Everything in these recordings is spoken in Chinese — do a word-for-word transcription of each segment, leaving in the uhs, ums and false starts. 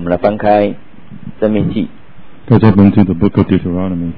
们来翻开申命记。 Let's open to the book of Deuteronomy.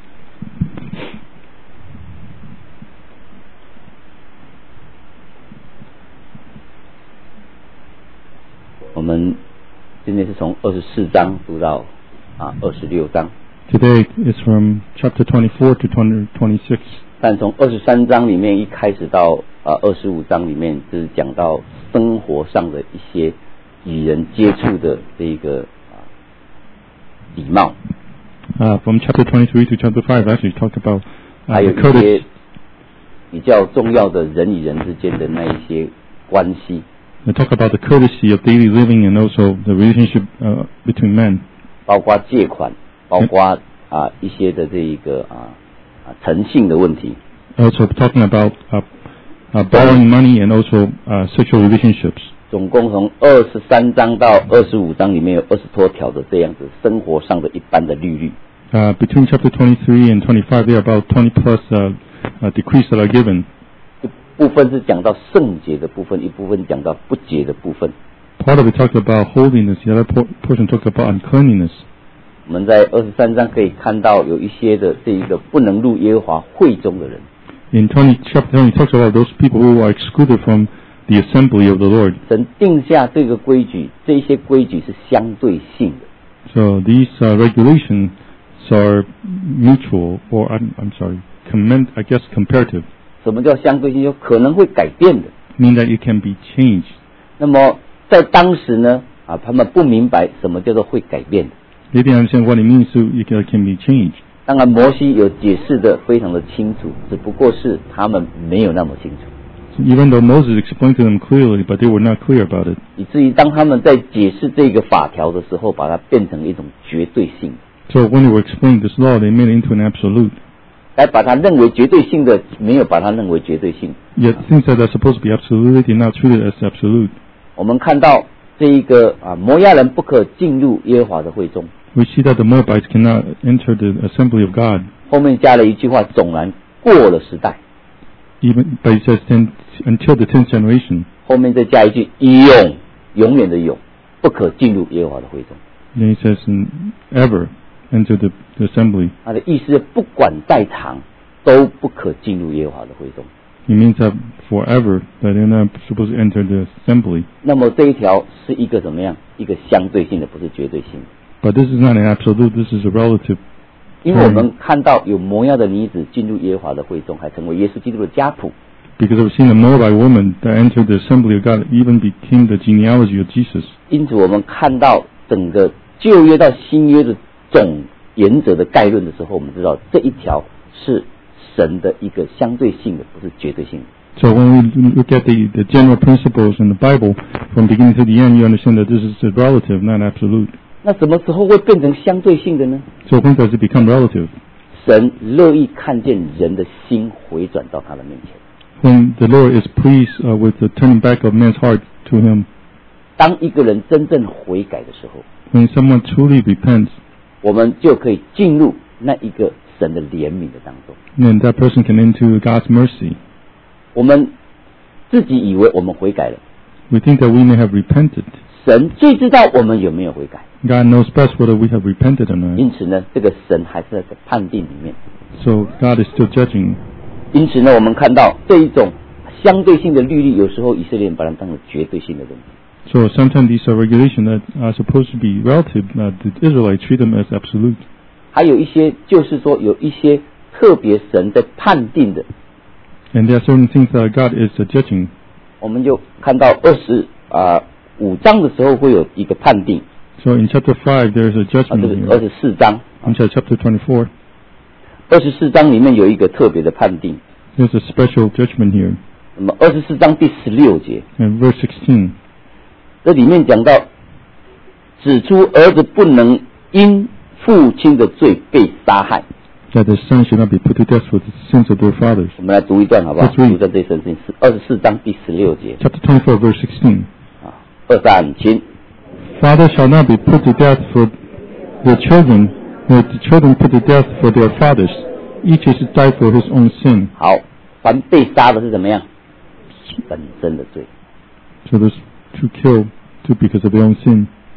我们今天是从二十四章读到啊二十六章。 Today is from chapter twenty-four to twenty-six. 但从二十三章里面一开始到啊二十五章里面，就是讲到生活上的一些与人接触的这个啊礼貌。 Uh, from chapter twenty-three to chapter five, actually talked about uh, 还有 the 一些 courtesy. 比较重要的人与人之间的那一些关系。 They talk about the courtesy of daily living and also the relationship uh, between men. 包括借款，包括啊一些的这一个啊啊诚信的问题。 Also talking about uh, uh, borrowing money and also uh, sexual relationships. 总共从二十三章到二十五章里面有二十多条的这样子生活上的一般的律律。 Uh, between chapter twenty-three and twenty-five, there are about twenty plus uh, uh, decrees that are given. 一部分是讲到圣洁的部分，一部分讲到不洁的部分。 Part of it talks about holiness, the other por- portion talks about uncleanliness. 我们在二十三章可以看到有一些的这一个不能入耶和华会中的人。 In twenty, chapter twenty, it talks about those people who are excluded from the assembly of the Lord. 神定下这个规矩，这一些规矩是相对性的。 So these uh, regulations are mutual, or I'm, I'm sorry, comment, I guess comparative. 什么叫相对性？有可能会改变的。 Mean that it can be changed. 那么在当时呢，啊，他们不明白什么叫做会改变的。 They didn't understand what it means to it can be changed. 当然，摩西有解释的非常的清楚，只不过是他们没有那么清楚。 So even though Moses explained to them clearly, but they were not clear about it. 以至于当他们在解释这个法条的时候，把它变成一种绝对性。 So when they were explaining this law, they made it into an absolute. 来把它认为绝对性的，没有把它认为绝对性。 Yet things that are supposed to be absolute, they're not treated as absolute. 我们看到这一个啊，摩押人不可进入耶和华的会中。 We see that the Moabites cannot enter the assembly of God. 后面加了一句话：纵然过了时代。 Even, but it says ten, until the tenth generation. 后面再加一句永，永远的永，不可进入耶和华的会中。 Then it says ever enter the, the assembly. 他的意思是不管在场都不可进入耶和华的会中。 It means that forever that they're not supposed to enter the assembly. 那么这一条是一个怎么样？一个相对性的，不是绝对性的。 But this is not an absolute, this is a relative. 因为我们看到有摩押的女子进入耶和华的会中，还成为耶稣基督的家谱。 Because I've seen a Moabite woman that entered the assembly of God, even became the genealogy of Jesus. 因此，我们看到整个旧约到新约的总原则的概论的时候，我们知道这一条是神的一个相对性的，不是绝对性的。 So when we look at the, the general principles in the Bible, from beginning to the end, you understand that this is a relative, not absolute. 那什么时候会变成相对性的呢？ So when does it become relative? 神乐意看见人的心回转到他的面前。 When the Lord is pleased uh, with the turning back of man's heart to Him. 当一个人真正悔改的时候， When someone truly repents, 我们就可以进入那一个神的怜悯的当中。 then that person can enter God's mercy. 我们自己以为我们悔改了， We think that we may have repented. 神最知道我们有没有悔改。 God knows best whether we have repented or not. 因此呢，这个神还是在判定里面。 So God is still judging. 因此呢，我们看到这一种相对性的律例，有时候以色列人把它当成绝对性的东西。 So sometimes these are regulations that are supposed to be relative. Uh, the Israelites treat them as absolute. 还有一些就是说，有一些特别神在判定的。 And there are certain things that God is uh, judging. 我们就看到二十啊五章的时候会有一个判定。 So in chapter five there is a 啊， judgment 这个 here. 二十四章。 In chapter twenty-four, 二十四章里面有一个特别的判定。 there's a special judgment here. 那么二十四章第十六节， And verse sixteen, 这里面讲到，指出儿子不能因父亲的罪被杀害。 that the sons should not be put to death for the sins of their fathers. 我们来读一段好不好？ Let's read. 读在这圣经是二十四章第十六节。 Chapter twenty-four, verse sixteen. 啊，二三请。 Father shall not be put to death for their children, nor the children put to death for their fathers. Each is to die for his own sin. 好，凡被杀的是怎么样？本身的罪。 So there's to kill, to because of their own sin.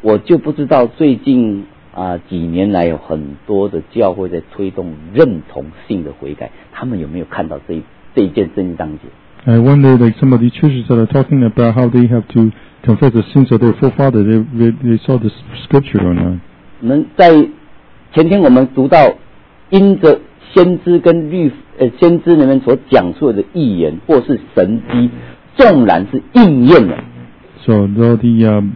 我就不知道最近啊几年来有很多的教会在推动认同性的悔改，他们有没有看到这这一件圣经章节？ I wonder, like some of the churches that are talking about how they have to confess the sins of their forefathers, they, they, they saw this scripture or not? 我们在前天我们读到，因着先知跟律呃先知里面所讲出的预言或是神迹，纵然是应验了。 So though the um,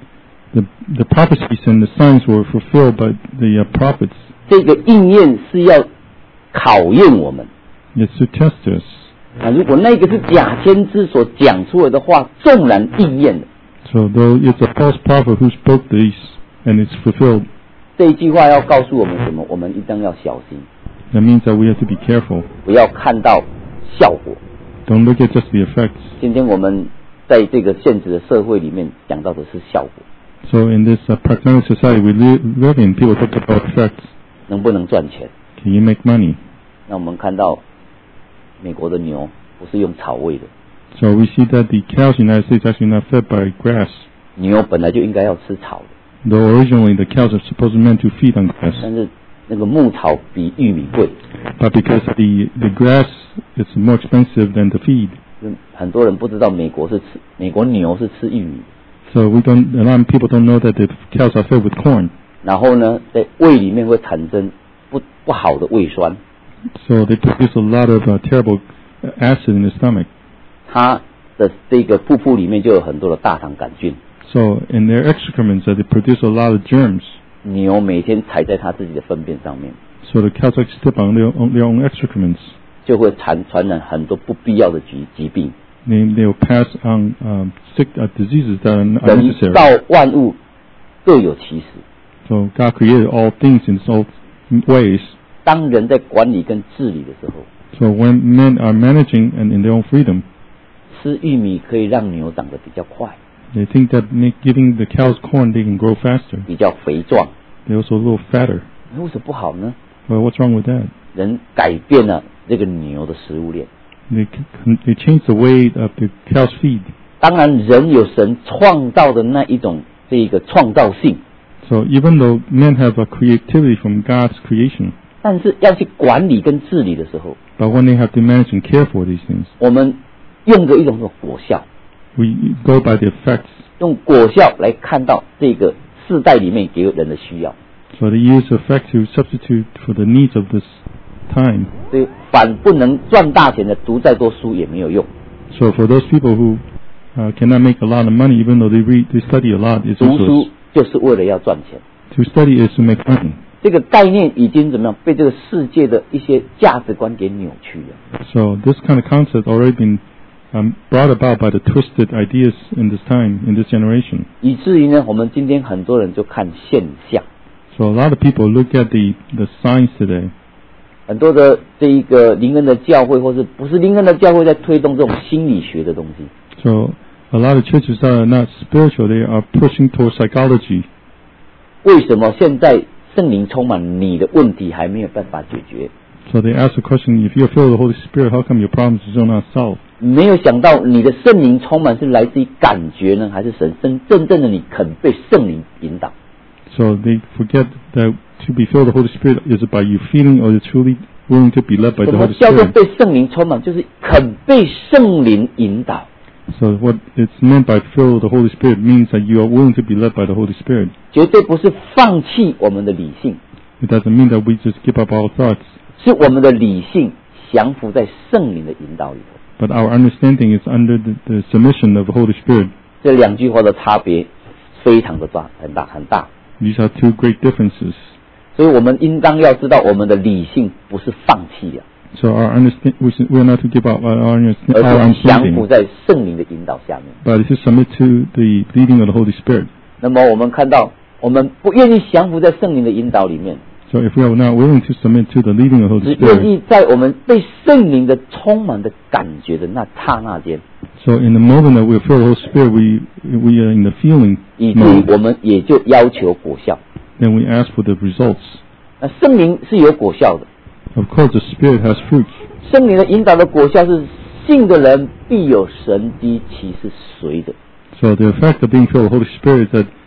the the prophecies and the signs were fulfilled by the uh, prophets, 这个应验是要考验我们。 it's to test us. 啊，如果那个是假先知所讲出来的话，纵然应验了， So though it's a false prophet who spoke these and it's fulfilled, 这一句话要告诉我们什么？我们一定要小心， that means that we have to be careful. 不要看到效果。 Don't look at just the effects. 今天我们在这个现实的社会里面讲到的是效果， So in this uh, pragmatic society we live, live in, people talk about effects. 能不能赚钱？ Can you make money? 那我们看到美国的牛不是用草喂的， So we see that the cows in the United States actually not fed by grass. 牛本来就应该要吃草的， Though originally the cows are supposed to meant to feed on grass, 但是那个牧草比玉米贵， but because the the grass is more expensive than the feed, 很多人不知道美国是吃美国牛是吃玉米， so we don't. A lot of people don't know that the cows are fed with corn. 然后呢，在胃里面会产生不不好的胃酸， So they produce a lot of uh, terrible acid in the stomach. 它的这个腹部里面就有很多的大肠杆菌。 So in their excrements, uh, they produce a lot of germs. 牛每天踩在它自己的粪便上面， So the cows like step on their own, their own excrements. 就会传传染很多不必要的疾疾病。 They they will pass on um, sick uh, diseases that are 人 unnecessary. 造万物各有其时， So God created all things in all ways. 当人在管理跟治理的时候， So when men are managing and in their own freedom, 吃玉米可以让牛长得比较快， they think that make, giving the cows corn, they can grow faster. 比较肥壮。 They're also a little fatter. 那为什么不好呢？ Well, what's wrong with that? 人改变了这个牛的食物链。 They, they change the way of the cows feed. 当然，人有神创造的那一种这个创造性， So even though men have a creativity from God's creation, 但是要去管理跟治理的时候， but when they have to manage and care for these things, 我们用着一种果效， we go by the effects. 用果效来看到这个世代里面给人的需要。 So they use effect to substitute for the needs of this time. 所以反不能赚大钱的读再多书也没有用。 So for those people who uh, cannot make a lot of money, even though they read, they study a lot, it's 读 useless. 书就是为了要赚钱。 To study is to make money. 这个概念已经怎么样被这个世界的一些价值观给扭曲了。 So this kind of concept already been um, brought about by the twisted ideas in this time, in this generation. 以至于呢，我们今天很多人就看现象， So a lot of people look at the, the signs today. 很多的这一个灵恩的教会，或是不是灵恩的教会，在推动这种心理学的东西。 So a lot of churches that are not spiritual, they are pushing towards psychology. 为什么现在圣灵充满你的问题还没有办法解决？ So they ask the question, if you're filled with the Holy Spirit, how come your problems are not solved? 没有想到你的圣灵充满是来自于感觉呢，还是神真真正的你肯被圣灵引导？ So they forget that to be filled with the Holy Spirit is by you feeling or you're truly willing to be led by 什 the 么 Holy 叫做 Spirit. 被圣灵充满？就是肯被圣灵引导。 So what it's meant by filled with the Holy Spirit means that you are willing to be led by the Holy Spirit. 绝对不是放弃我们的理性， It doesn't mean that we just give up our thoughts, 是我们的理性降服在圣灵的引导里头。 but our understanding is under the, the submission of the Holy Spirit. 这两句话的差别非常的大，很大很大。 These are two great differences. 所以我们应当要知道，我们的理性不是放弃的， So our understand we, should, we are not to give up our, our, understand, 而 our 是降服 understanding, 在圣灵的引导下面。 but to submit to the leading of the Holy Spirit. 那么我们看到，我们不愿意降服在圣灵的引导里面， So if we are not willing to submit to the leading of the 只 Holy 愿 Spirit, 意在我们被圣灵的充满的感觉的那刹那间， so in the moment that we feel the Holy Spirit, we we are in the feeling 以至于 mode. 我们也就要求果效。 Then we ask for the results. 那圣灵是有果效的， Of course, the Spirit has fruits. 圣灵的引导的果效是信的人必有神机奇事随着。 So the effect of being filled with the Holy Spirit is that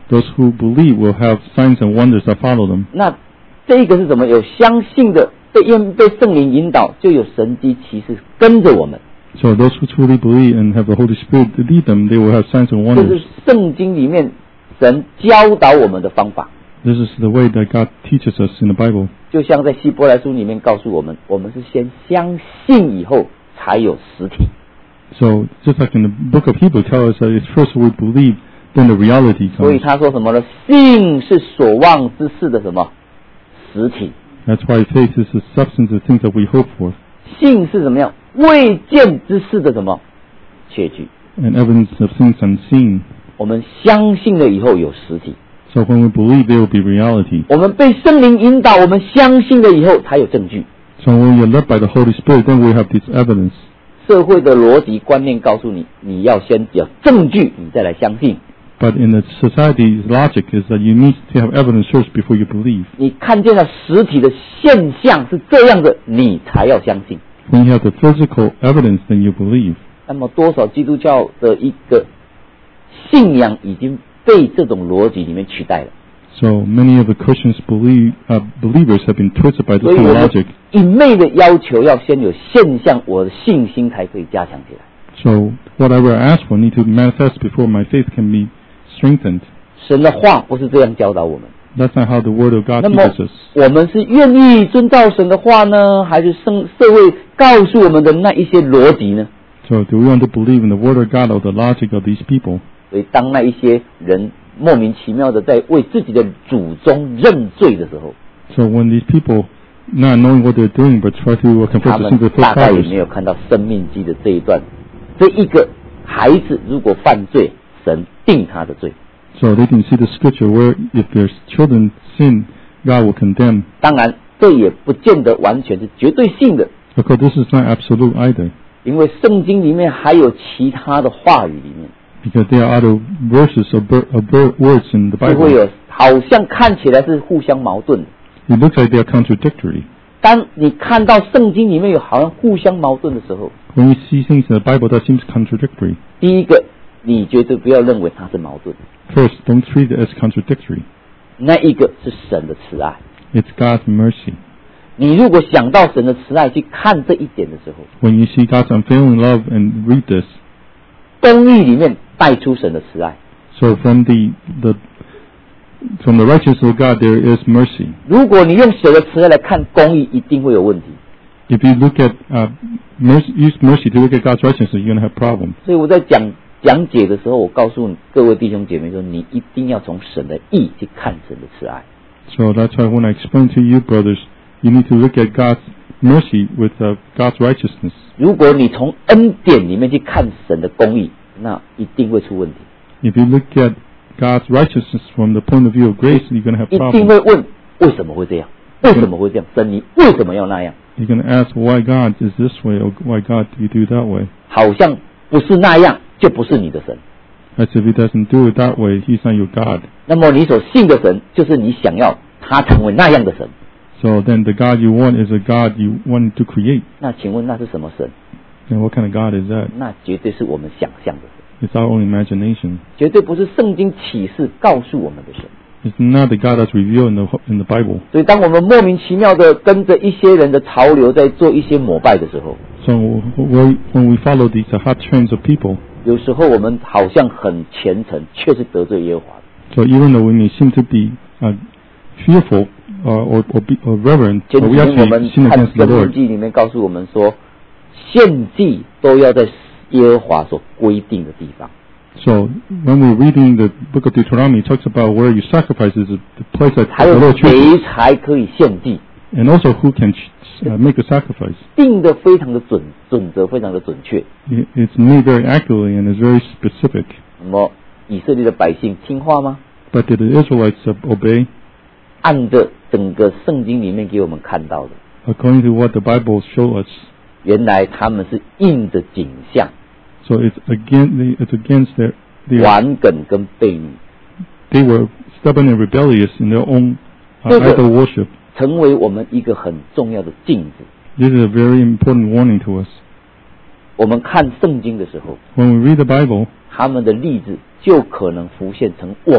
Those who believe will have signs and wonders that follow them. 那这个是什么？有相信的，被被圣灵引导，就有神迹奇事跟着我们。 So those who truly believe and have the Holy Spirit to lead them, they will have signs and 这 wonders. 是圣经里面神教导我们的方法。 This is the way that God teaches us in the Bible. 就像在希伯来书里面告诉我们，我们是先相信以后才有实体。 So just like in the book of Hebrews tells us that it's first we believe, then the reality 所以 comes. 他说什么呢？信是所望之事的什么实体？ That's why faith is the substance of things that we hope for, 信是什么样？未见之事的什么确据？ and evidence of things unseen. 我们相信了以后有实体。 So when we believe, there will be reality. 我们被圣灵引导，我们相信了以后才有证据。 So when you're led by the Holy Spirit, then we have this evidence. 社会的逻辑观念告诉你，你要先有证据，你再来相信。 But in the society's logic is that you need to have evidence first before you believe. 你看见了实体的现象是这样的，你才要相信。 When you have the physical evidence, then you believe. 那么多少基督教的一个信仰已经被这种逻辑里面取代了。 So many of the Christians believe, uh, believers have been twisted by 所 this 以 kind 我 of 们 logic. 一昧的要求要先有现象，我的信心才可以加强起来。 So whatever I ask for need to manifest before my faith can be strengthened. 神的话不是这样教导我们。 That's not how the Word of God 那么 teaches us. 我们是愿意遵照神的话呢，还是社社会告诉我们的那一些逻辑呢？ So do we want to believe in the Word of God or the logic of these people? 所以当那一些人莫名其妙的在为自己的祖宗认罪的时候， So when these people, not knowing what they're doing, but try to 他 confess the 们 sins of 大概也 forefathers, 没有看到生命记的这一段。这一个孩子如果犯罪，神定他的罪。 so they can see the scripture where if their children sin, God will condemn. 当然，这也不见得完全是绝对性的， Of course, this is not absolute either, 因为圣经里面还有其他的话语里面， because there are other verses or, ber- or ber- words in the 就会 Bible. 有好像看起来是互相矛盾的。 It looks like they are contradictory. 当你看到圣经里面有好像互相矛盾的时候， When you see things in the Bible that seems contradictory, 第一个，你绝对不要认为它是矛盾， first, don't treat it as contradictory. 那一个是神的慈爱。 It's God's mercy. 你如果想到神的慈爱去看这一点的时候， When you see God's unfailing love and read this, 公义里面带出神的慈爱。 so from the, the from the righteousness of God there is mercy. 如果你用神的慈爱来看公义，一定会有问题。 If you look at uh, mercy, use mercy to look at God's righteousness, you're going to have problems. 所以我在讲讲解的时候，我告诉各位弟兄姐妹说，你一定要从神的义去看神的慈爱。 So that's why when I explain to you, brothers, you need to look at God's mercy with uh, God's righteousness. 如果你从恩典里面去看神的公义，那一定会出问题。 If you look at God's righteousness from the point of view of grace, you're going to have 一定 problems. 会问为什么会这样？为什么会这样？神你为什么要那样？ You're going to ask why God is this way or why God do you do that way. 好像不是那样，就不是你的神。 As if He doesn't do it that way, He's not your God. 那么你所信的神，就是你想要他成为那样的神。 So then the God you want is a God you want to create. 那请问那是什么神？ And what kind of God is that? 那绝对是我们想象的神， It's our own imagination. 绝对不是圣经启示告诉我们的神。 It's not the God that's revealed in the in the Bible. 所以，当我们莫名其妙的跟着一些人的潮流在做一些膜拜的时候， So we, when we follow these uh, hot trends of people, 有时候我们好像很虔诚，却是得罪耶和华的。 so even though we may seem to be uh, fearful uh, or or, be, or reverent, 前 but 几 we 天我们 actually sin 看 against the 申命 Lord. 记里面告诉我们说，献祭都要在耶和华所规定的地方。 So when we're reading the book of Deuteronomy, it talks about where you sacrifice is the place that 还 the 有 Lord 谁 chooses, 才可以献祭， and also who can uh, make a sacrifice. 定的非常的准，准则非常的准确。 It- It's made very accurately and is very specific. 那么以色列的百姓听话吗？ But did the Israelites uh, obey 按着整个圣经里面给我们看到的， according to what the Bible shows us? 原来他们是应着景象、 So it's again, it's against their, their 顽梗跟悖逆， they were stubborn and rebellious in their own uh, 这个 idol worship. 成为我们一个很重要的镜子。 This is a very important warning to us. 我们看圣经的时候， When we read the Bible, 他们的例子就可能浮现成我们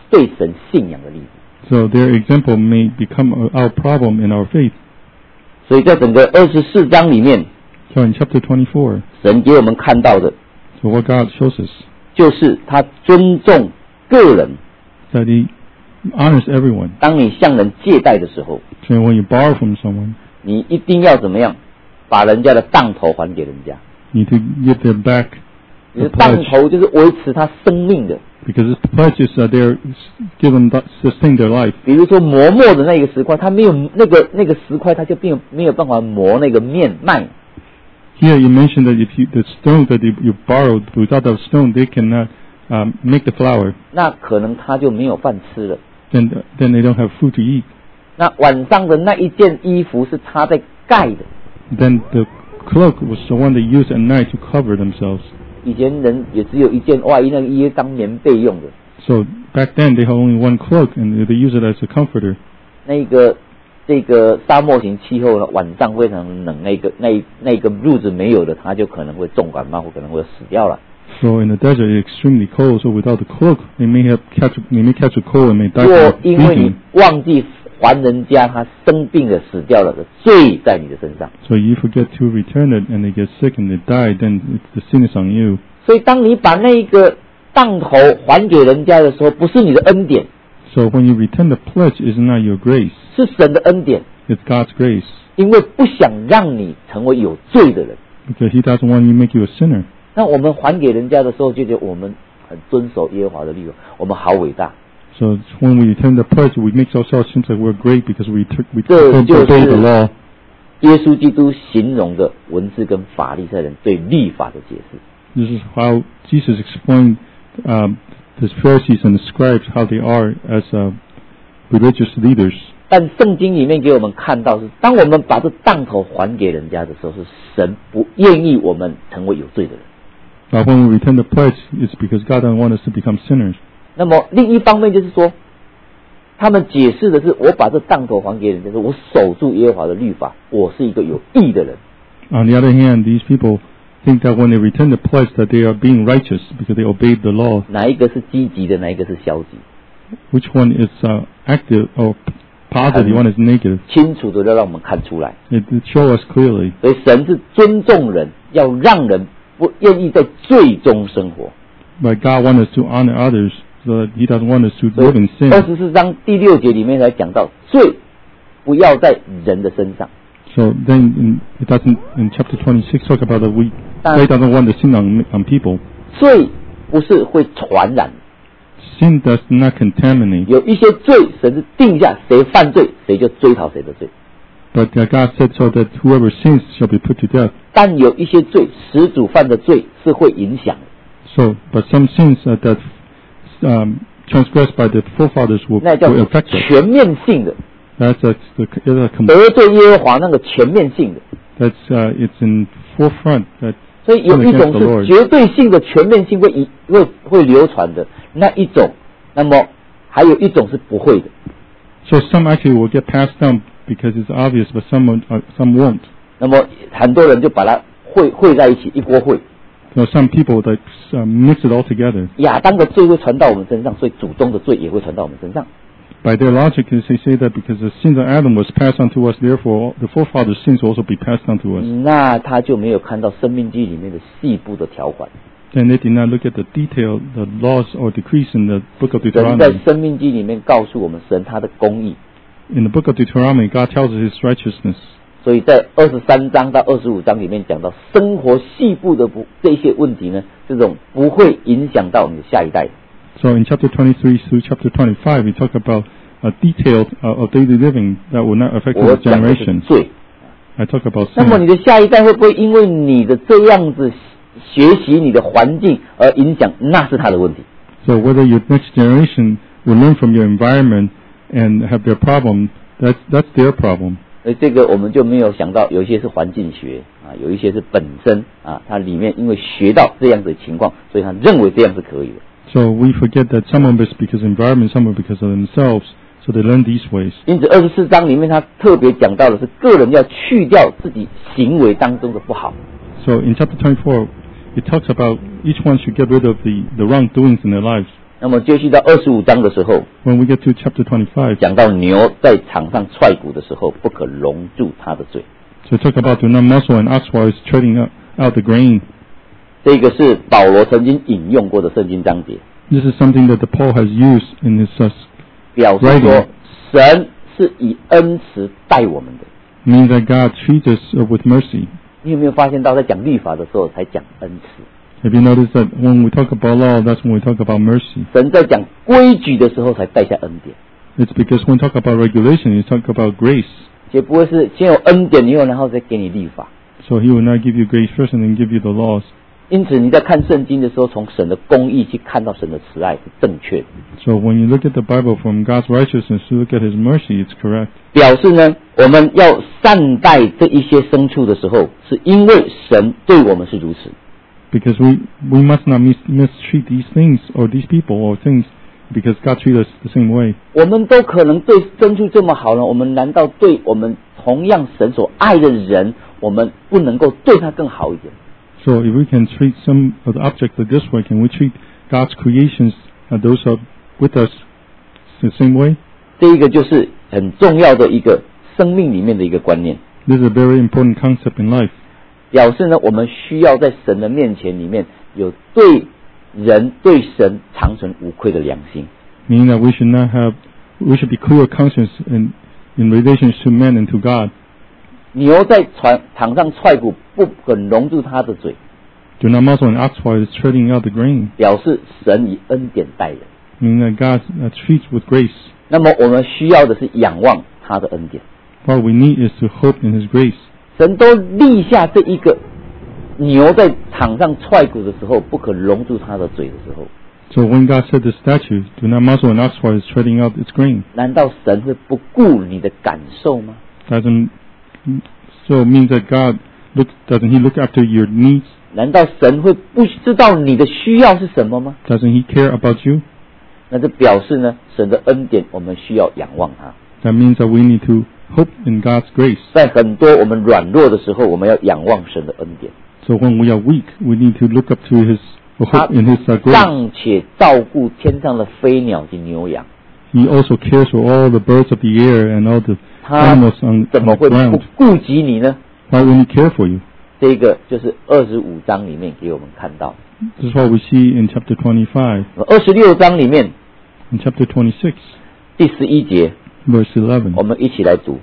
对神信仰的例子。 So their example may become our problem in our faith. 所以在整个二十四章里面 So in chapter twenty-four, 神给我们看到的 so what God shows us, 就是他尊重个人。 that He honors everyone. 当你向人借贷的时候， So when you borrow from someone, 你一定要怎么样把人家的当头还给人家。 you need to give them back 你的 the 当 pledge, 头就是维持他生命的。 because the pledges are there, give them that sustain their life. 比如说磨墨的那个石块，它没有那个那个石块，它就没有没有办法磨那个面麦。 Here you mentioned that if you, the stone that you, you borrowed, without that stone, they cannot um, make the flour. 那可能他就没有饭吃了。 Then, then they don't have food to eat. 那晚上的那一件衣服是他在盖的。 Then the cloak was the one they used at night to cover themselves. 以前人也只有一件外衣，那个衣当棉被用的。 So back then they had only one cloak and they used it as a comforter. 那个这个沙漠型气候呢，晚上非常冷，那个那那个褥子没有的，他就可能会重感冒，或可能会死掉了。 So in the desert it's extremely cold. So without the cloak, they may have catch they may catch a cold and may die 若 from 因为你 freezing. 忘记还人家，他生病了死掉了的罪在你的身上。 So you forget to return it and they get sick and they die, then it's, the sin is on you. 所以当你把那个当头还给人家的时候，不是你的恩典， So when you return the pledge, it's not your grace, 是神的恩典， it's God's grace. 因为不想让你成为有罪的人。 Because He doesn't want you to make you a sinner. 那我们还给人家的时候，就觉得我们很遵守耶和华的律法，我们好伟大。 So when we return the pledge, we make ourselves seem like we're great because we t- we 这就 obey the 是 law. 耶稣基督形容的文士跟法利赛人对律法的解释。 This is how Jesus explained um, the Pharisees and the scribes how they are as uh, religious leaders. 但圣经里面给我们看到是，当我们把这当头还给人家的时候，是神不愿意我们成为有罪的人。 But when we return the pledge, it's because God doesn't want us to become sinners. 那么另一方面就是说，他们解释的是，我把这当头还给人家，我守住耶和华的律法，我是一个有义的人。 On the other hand, these people think that when they return the pledge that they are being righteous because they obeyed the law. 哪一个是积极的，哪一个是消极？ Which one is uh, active or positive? One is negative. 清楚的要让我们看出来。 It, it shows us clearly. 所以神是尊重人，要让人不愿意在罪中生活。 But God wants us to honor others, so that He doesn't want us to 所 live in 以 sin. 二十四章第六节里面才讲到，罪不要在人的身上。 So then in, it doesn't, in chapter twenty-six talk about that we, Uh, God doesn't want the sin on, on people. 罪不是会传染， Sin does not contaminate. 有一些罪神是定下谁犯罪谁就追讨谁的罪， But uh, God said so that whoever sins shall be put to death. 但有一些罪始祖犯的罪是会影响的， So, but some sins uh, that um, transgressed by the forefathers will, 那叫 will affect us. 全面性的 That's a, the, that's a com- 得罪耶和华那个全面性的。 that's uh, it's in forefront. That 所以有一种 against the 是 Lord. 绝对性的全面性会以会会流传的那一种，那么还有一种是不会的。 So some actually will get passed down because it's obvious, but some won't, uh, some won't. 那么很多人就把它汇汇在一起，一锅烩。 So some people that uh, mix it all together. 亚当的罪会传到我们身上，所以祖宗的罪也会传到我们身上。 By their logic, they say that because the sins of Adam was passed on to us, therefore the forefathers' sins will also be passed on to us. 那他就没有看到生命记里面的细部的条款。 Then they did not look at the detail, the laws or decrees in the book of 神在 Deuteronomy. 生命记里面告诉我们，神他的公义。 In the book of Deuteronomy, God tells us His righteousness. 所以在二十三章到二十五章里面讲到生活细部的不这些问题呢，这种不会影响到你的下一代。 So in chapter twenty-three through chapter twenty-five, we talk about a detail uh, of daily living that will not affect 我 the 讲的是 generation. 罪。 I talk about 那么你 sin. 的下一代会不会因为你的这样子学习你的环境而影响？那是他的问题。 So whether your next generation will learn from your environment and have their problem, that's that's their problem. 所以这个我们就没有想到，有一些是环境学啊，有一些是本身啊，它里面因为学到这样子的情况，所以他认为这样是可以的。 So we forget that some of it's because of environment, some of it because of themselves. So they learn these ways. 因此，二十四章里面他特别讲到的是个人要去掉自己行为当中的不好。 So in chapter twenty-four, it talks about each one should get rid of the, the wrongdoings in their lives. 那么接续到二十五章的时候， When we get to chapter twenty-five, 讲到牛在场上踹鼓的时候，不可笼住它的嘴。 so talk about do not muzzle an ox while it's treading out, out the grain. 这个是保罗曾经引用过的圣经章节， This is something that the Paul has used in his uh, 表示说神是以恩慈待我们的。 means that God treats us uh, with mercy. 你有没有发现到，在讲律法的时候才讲恩慈？ Have you noticed that when we talk about law, that's when we talk about mercy? 神在讲规矩的时候才带下恩典， It's because when we talk about regulation, you talk about grace. 也不会是先有恩典，以后然后再给你律法。 So he will not give you grace first and then give you the laws. 因此你在看圣经的时候，从神的公义去看到神的慈爱是正确的。 So when you look at the Bible from God's righteousness, you look at his mercy, it's correct. 表示呢，我们要善待这一些牲畜的时候，是因为神对我们是如此。 Because we, we must not mis- mistreat these things or these people or things because God treats us the same way. 我们都可能对牲畜这么好呢，我们难道对我们同样神所爱的人，我们不能够对他更好一点？ So if we can treat some of the objects this way, can we treat God's creations, uh, those are with us, the same way? 这一个就是很重要的一个生命里面的一个观念， This is a very important concept in life. 表示呢，我们需要在神的面前里面有对人对神长存无愧的良心。 Meaning that we should not have, we should be clear conscience in, in relations to men and to God. 牛在船场上踹鼓，不可笼住它的嘴， Do not muzzle an ox while it's treading out the grain. 表示神以恩典待人。 Meaning that God uh, treats with grace. 那么我们需要的是仰望他的恩典。 What we need is to hope in his grace. 神都立下这一个牛在场上踹鼓的时候，不可笼住它的嘴的时候， So when God said the statute, do not muzzle an ox while it's treading out its grain, 难道神会不顾你的感受吗？ doesn't so means that God look doesn't he look after your needs? 难道神会不知道你的需要是什么吗？ Doesn't he care about you? 那这表示呢，神的恩典我们需要仰望他。 That means that we need to hope in God's grace. 在很多我们软弱的时候，我们要仰望神的恩典。 So when we are weak, we need to look up to his or 他 hope in his uh, grace. 尚且照顾天上的飞鸟及牛羊， He also cares for all the birds of the air and all the 他 animals on, 怎 on 么 the 会不 ground. 顾及你呢？ Why wouldn't he care for you? 这个就是二十五章里面给我们看到。 This is what we see in chapter twenty-five. 二十六章里面 In chapter twenty-six, 第十一节， verse eleven. 我们一起来读。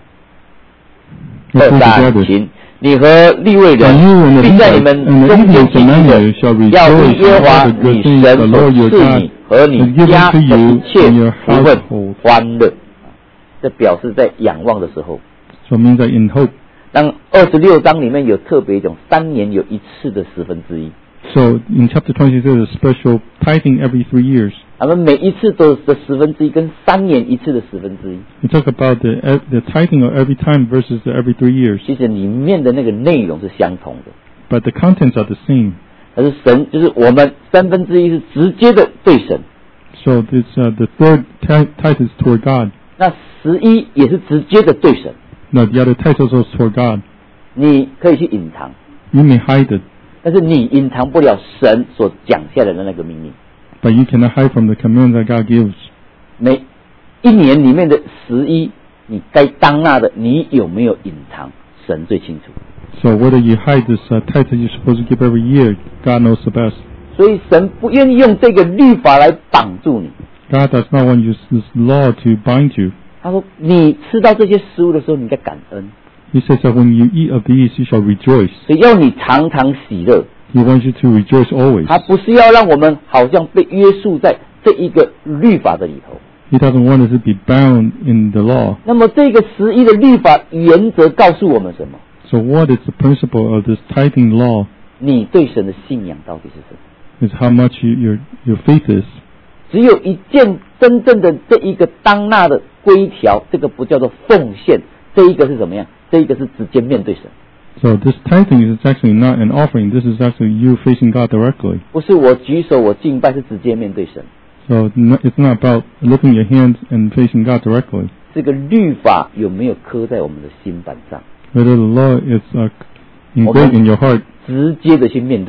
Let's 二 read 三 together. 请，你和利未 And you 人 and the 并在你 Levites 们 and the 中间 Ephraim 行 among 的 you，shall 要 rejoice 以耶和 in 华 all the good 你 things 神 the 所 Lord your 赐 God 你和你 has given 家 to 的 you 一切 and your 福分 household. 欢乐。这表示在仰望的时候， So it means that in hope. 当二十六章里面有特别一种三年有一次的十分之一， So in chapter twenty-six, there's a special tithing every three years. 咱们每一次都的十分之一跟三年一次的十分之一， We talk about the the tithing of every time versus the every three years. 其实里面的那个内容是相同的。 But the contents are the same. 但是神就是我们三分之一是直接的对神， So this uh, the third tithe tithe is toward God. 那十一也是直接的对神。 Now the other tithe also is toward God. 你可以去隐藏， You may hide it, 但是你隐藏不了神所讲下来的那个命令。 but you cannot hide from the command that God gives. 每一年里面的十一，你该当纳的，你有没有隐藏？神最清楚。 So whether you hide this uh, tithe that you're supposed to give every year, God knows the best. 所以神不愿意用这个律法来绑住你。 God does not want use this law to bind you. 他说，你吃到这些食物的时候，你该感恩， He says that when you eat of these, you shall rejoice. 所以要你常常喜乐。 He wants you to rejoice always. 他不是要让我们好像被约束在这一个律法的里头。 He doesn't want us to be bound in the law. 那么这个十一的律法原则告诉我们什么？ So what is the principle of this tithing law? 你对神的信仰到底是什么？ Is how much you, your your faith is. 只有一件真正的这一个当纳的规条，这个不叫做奉献，这一个是什么样？这一个是直接面对神， So this tithing is actually not an offering. This is actually you facing God directly. 不是我举手我敬拜，是直接面对神。 So no- it's not about lifting your hands and facing God directly. 这个律法有没有刻在我们的心板上？ Whether the law is uh, engraved in your heart, 直接的去面对神。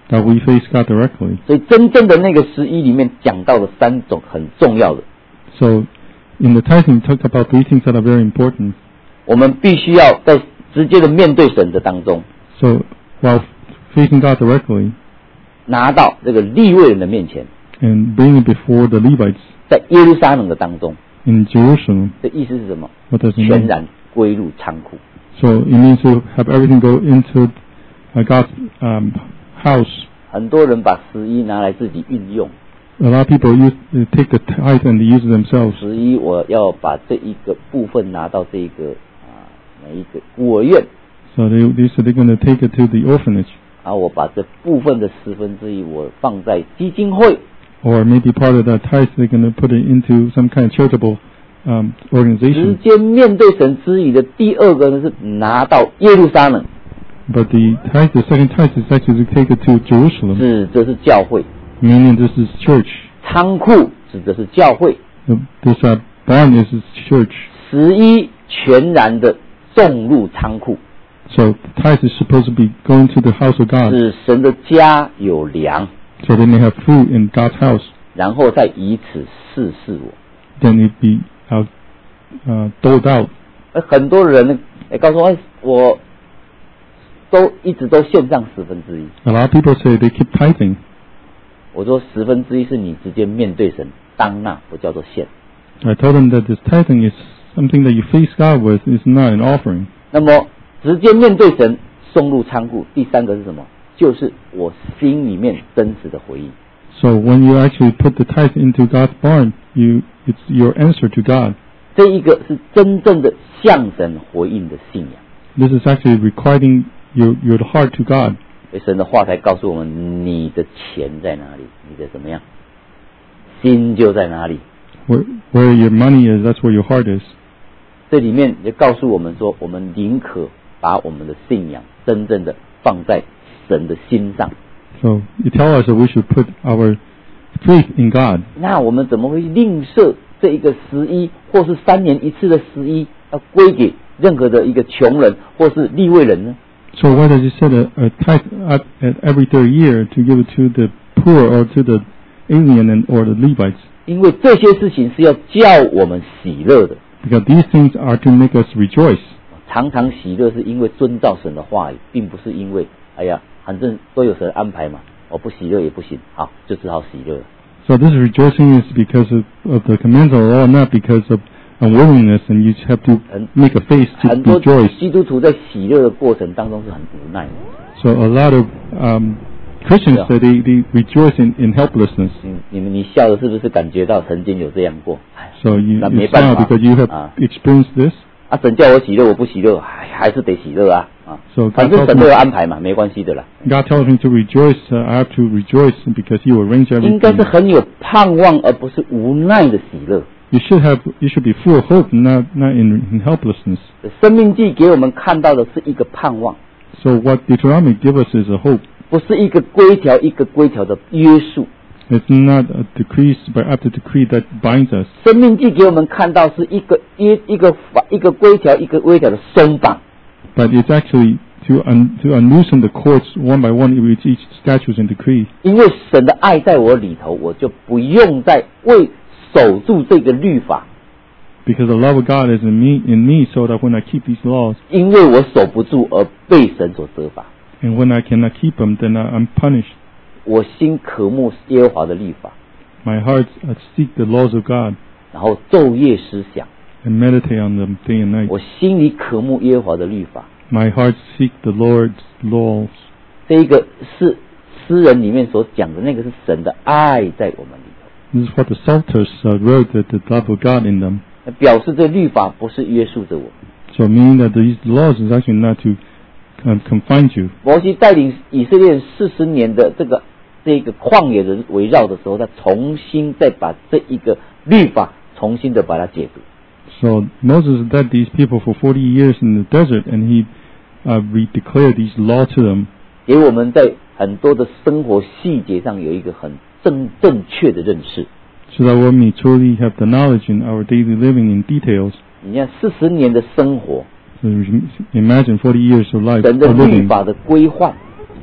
that we face God directly. 所以真正的那个十一里面讲到了三种很重要的。 So in the tithing, talk about three things that are very important. 我们必须要在直接的面对神的当中， So while facing God directly 拿到这个利未人的面前， and bring it before the Levites 在耶路撒冷的当中， in Jerusalem, 这意思是什么？ what does it 全 mean? 然归入仓库。 So it means to have everything go into uh, God's um, house. 很多人把十一拿来自己运用， A lot of people use uh, take the tithe and they use it themselves. 十一我要把这一个部分拿到这个啊每一个孤儿院， So they, they so they're going to take it to the orphanage, 然后我把这部分的十分之一我放在基金会， or maybe part of that tithe they're going to put it into some kind of charitable um, 直 organization. 接面对神之语的第二个呢是拿到耶路撒冷， But the tithe, the second tithe is actually to take it to Jerusalem, 指的是教会， meaning this is church. 仓库指的是教会， The, this uh, barn is church. 十一全然的送入仓库， So tithe is supposed to be going to the house of God, 使神的家有粮， so they may have food in God's house. 然后再以此试试我。 Then it be uh, uh, doled out. 而很多人呢，也告诉我，哎我都一直都献上十分之一。 A lot of people say they keep tithing. 我说十分之一是你直接面对神当纳，不叫做献。 I told them that this tithing is something that you face God with, is not an offering. 那么直接面对神送入仓库，第三个是什么？就是我心里面真实的回应。 So when you actually put the tithe into God's barn, you it's your answer to God. 这一个是真正的向神回应的信仰。 This is actually requiting your your heart to God. 所以神的话才告诉我们，你的钱在哪里，你的怎么样，心就在哪里。 Where where your money is, that's where your heart is. 这里面也告诉我们说，我们宁可把我们的信仰真正的放在神的心上。 So you tell us that we should put our faith in God. 那我们怎么会吝啬这一个十一，或是三年一次的十一，要归给任何的一个穷人或是利未人呢？ So why does he set a, a tithe at, at every third year to give it to the poor or to the alien and or the Levites? 因为这些事情是要叫我们喜乐的。 Because these things are to make us rejoice. 常常喜乐是因为遵照神的话语，并不是因为哎呀，反正都有神安排嘛，我不喜乐也不行，好，就只好喜乐。 So this rejoicing is because of, of the commands of the law, not because of unwillingness, and you just have to make a face to 很多 rejoice. 基督徒在喜乐的过程当中是很无奈的。 So a lot of um, Christians Yeah. say they, they rejoice in, in helplessness. 嗯，你们你笑的是不是感觉到曾经有这样过？ So you, 那 you 没办 smile 法 because you have 啊 experienced this. 啊，神叫我喜乐，我不喜乐，还还是得喜乐啊啊！ So 反 God 正 tells 神都 me, 有安排嘛，没关系的啦。 God tells me to rejoice. Uh, I have to rejoice because He will arrange 应该 everything. 是很有盼望，而不是无奈的喜乐。 You should have. You should be full of hope, not not in, in helplessness. 生命记给我们看到的是一个盼望， So what Deuteronomy gives us is a hope. 不是一个规条一个规条的约束。 It's not a decree by after decree that binds us. 生命记给我们看到是一个约一个法一个规条一个规条的松绑。 But it's actually to un, to unloosen the cords one by one with each statute and decree. 因为神的爱在我里头，我就不用再为守住这个律法， Because the love of God is in me, in me, so that when I keep these laws, 因为我守不住而被神所责罚。 and when I cannot keep them, then I, I'm punished. 我心渴慕耶和华的律法， My heart uh, seek the laws of God 然后昼夜思想。 and meditate on them day and night. 我心里渴慕耶和华的律法。 My heart seek the Lord's laws. 这一个是诗人里面所讲的，那个是神的爱在我们里头。 This is what the Psalters uh, wrote, that the love of God in them. 表示这律法不是约束着我。 So meaning that these laws is actually not to um, confine you. 摩西带领以色列人四十年的这个这个旷野的围绕的时候，他重新再把这一个律法重新的把它解读。 So Moses led these people for forty years in the desert, and he uh, re-declared these laws to them. 给我们在很多的生活细节上有一个很正正确的认识。 So that we may truly have the knowledge in our daily living in details. 你看四十年的生活， So imagine forty years of life 神的 of 律 living. 法的规范，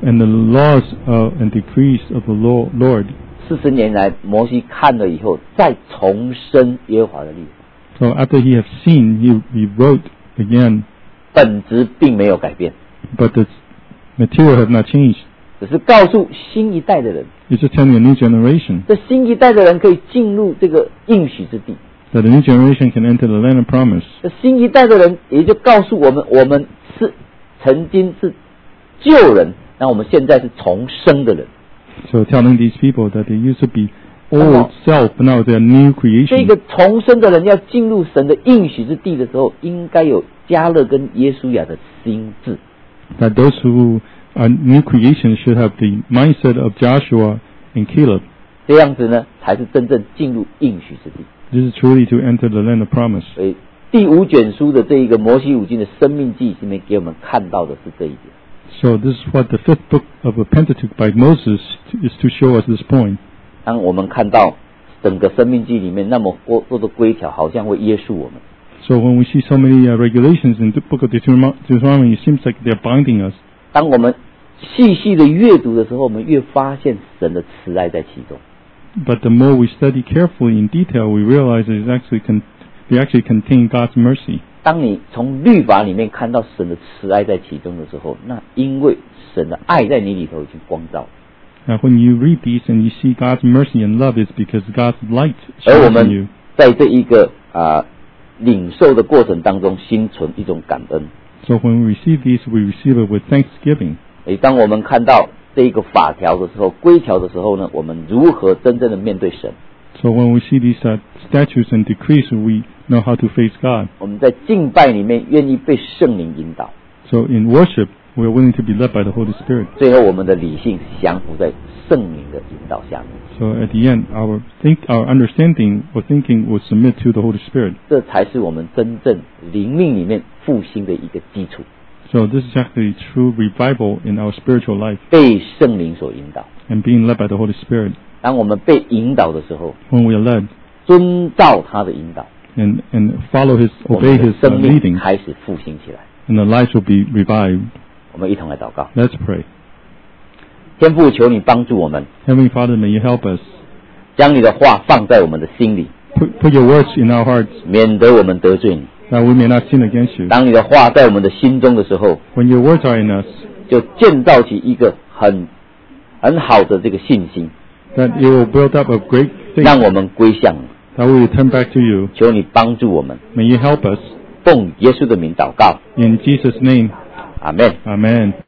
and the laws uh, and decrees of the Lord. 四十年来，摩西看了以后，再重申耶和华的律法。 So after he have seen, he, he wrote again. 本质并没有改变。 But the material have not changed. 只是告诉新一代的人。 It's just telling a new generation. 这新一代的人可以进入这个应许之地。 That the new generation can enter the land of promise. 这新一代的人也就告诉我们，我们是曾经是旧人，那我们现在是重生的人。 So telling these people that they used to be old self, but now they are new creation. 这个重生的人要进入神的应许之地的时候，应该有迦勒跟耶稣亚的心智。 That those who are new creation should have the mindset of Joshua and Caleb. 这样子呢，才是真正进入应许之地。 This is truly to enter the land of promise. 所以第五卷书的这一个摩西五经的生命记里面给我们看到的是这一点。 So this is what the fifth book of the Pentateuch by Moses is to show us this point. 当我们看到整个生命记里面那么多的规条，好像会约束我们。 So when we see so many uh, regulations in the book of Deuteronomy, it seems like they're binding us. 当我们细细的阅读的时候，我们越发现神的慈爱在其中。 But the more we study carefully in detail, we realize it actually con- they actually contain God's mercy. 当你从律法里面看到神的慈爱在其中的时候，那因为神的爱在你里头已经光照。 Now, when you read these and you see God's mercy and love, it's because God's light 而我 shines in you. 们在这一个啊、呃、领受的过程当中，心存一种感恩。 So when we receive these, we receive it with thanksgiving. 诶，当我们看到这一个法条的时候、规条的时候呢，我们如何真正的面对神？ So when we see these uh, statutes and decrees, we know how to face God. 我们在敬拜里面愿意被圣灵引导。 So in worship, we are willing to be led by the Holy Spirit. 最后，我们的理性降服在圣灵的引导下面。 So at the end, our think, our understanding or thinking will submit to the Holy Spirit. 这才是我们真正灵命里面复兴的一个基础。 So this is actually true revival in our spiritual life 被圣灵所引导。 and being led by the Holy Spirit. 当我们被引导的时候， When we are led 遵照他的引导， and, and follow His, 我 obey 们的 His uh, 生命 leading, 开始复兴起来。 and the lives will be revived. 我们一同来祷告。 Let's pray. 天父，求你帮助我们， Heavenly Father, may you help us. 将你的话放在我们的心里， Put, put your words in our hearts 免得我们得罪你。 that we may not sin against you. 当你的话在我们的心中的时候， When your words are in us, 就建造起一个很很好的这个信心， that it will build up a great faith 让我们归向你。 that we will turn back to you. 求你帮助我们， May you help us. 奉耶稣的名祷告， In Jesus' name, 阿们。 Amen.